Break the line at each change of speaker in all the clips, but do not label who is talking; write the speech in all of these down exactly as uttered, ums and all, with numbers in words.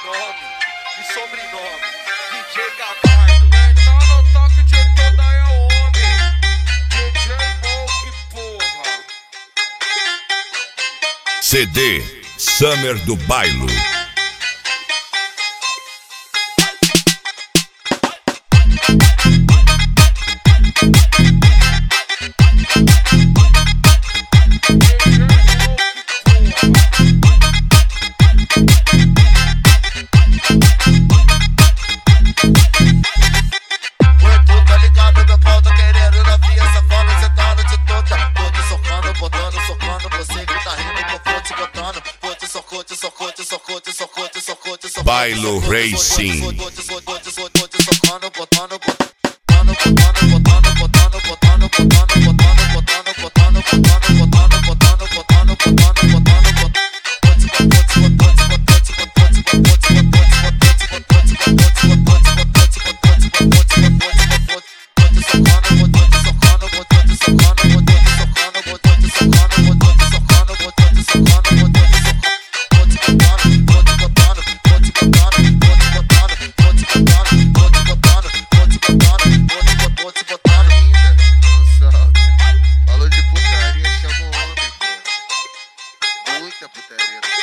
nome e sobrenome, D J Gabardo. Quem tá no toque de toda é homem, D J Moke, porra.
C D Summer do Bailo. Bailo Racing.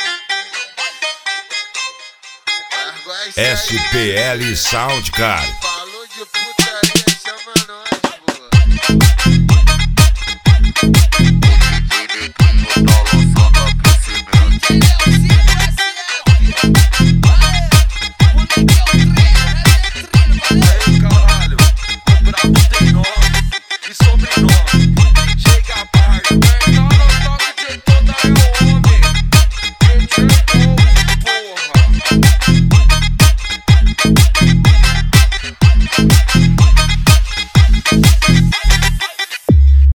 S P L Sound, cara.